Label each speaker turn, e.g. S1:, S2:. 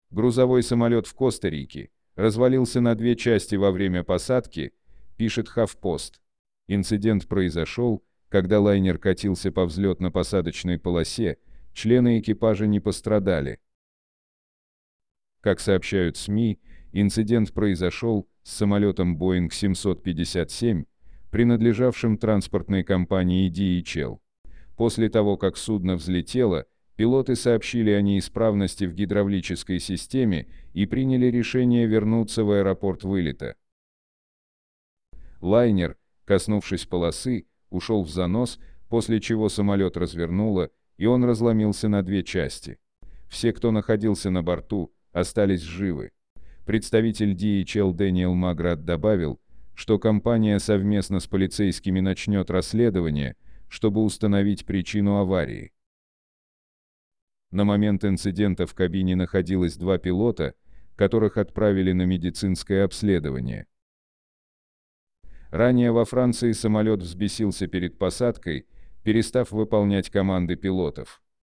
S1: Грузовой самолет в Коста-Рике развалился на две части во время посадки, пишет Хавпост. Инцидент произошел, когда лайнер катился по взлетно-посадочной полосе, члены экипажа не пострадали. Как сообщают СМИ, инцидент произошел с самолетом Boeing 757, принадлежавшим транспортной компании DHL. После того, как судно взлетело, пилоты сообщили о неисправности в гидравлической системе и приняли решение вернуться в аэропорт вылета. Лайнер, коснувшись полосы, ушел в занос, после чего самолет развернуло, и он разломился на две части. Все, кто находился на борту, остались живы. Представитель DHL Дэниел Маград добавил, что компания совместно с полицейскими начнет расследование, чтобы установить причину аварии. На момент инцидента в кабине находилось два пилота, которых отправили на медицинское обследование. Ранее во Франции самолет взбесился перед посадкой, перестав выполнять команды пилотов.